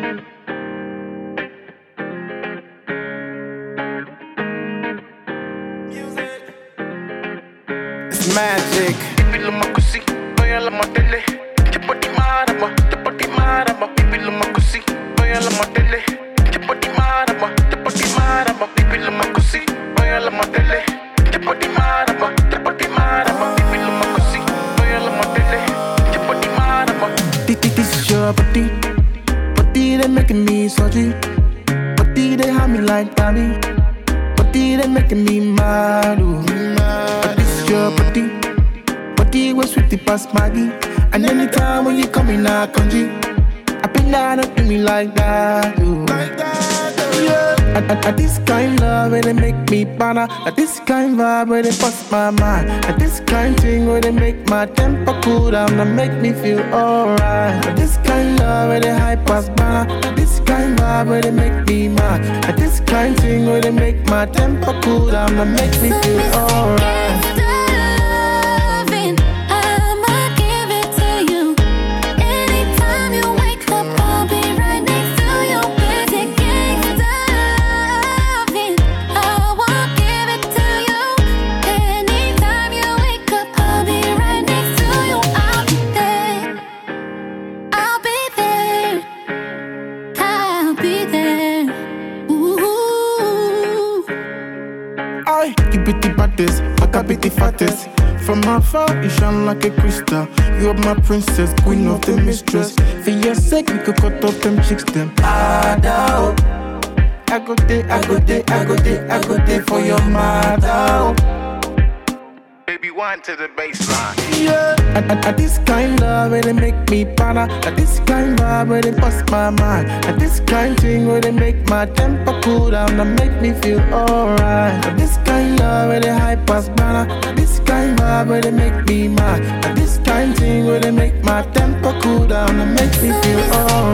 It's magic. Ipilo makusi, oya la matele. Chapati marama, chapati marama. Ipilo makusi, oya la matele. Chapati marama, chapati marama. Ipilo makusi, oya la matele. Chapati marama, chapati marama. Ipilo makusi, oya la matele. Chapati marama. This is your body, body they making me salty. Body they have me like Danny. Body they making me mad. Ooh. But this is your body, body was sweetie past Maggie. And anytime when you come in, I conjure. I been down up in me like that. Ooh. Yeah. At this kind love where they make me banner. At this kind vibe where they bust my mind. At this kind thing where they make my temper cool down and make me feel alright. At this kind love where they hype us banner. At this kind vibe where they make me mad. At this kind thing where they make my temper cool down and make me feel alright. You be the baddest, I be the fattest. From afar, you shine like a crystal. You are my princess, queen of the mistress. For your sake, we could cut off them chicks, them. I go there, I go there, I go there, I go there for your mother. Baby, wind to the baseline. Yeah. At this kind love where they make me banner. At this kind vibe where they bust my mind. At this kind thing where they make my temper cool down and make me feel alright. At this kind love where they hype us banner. At this kind vibe where they make me mad. At this kind thing where they make my temper cool down and make me feel alright.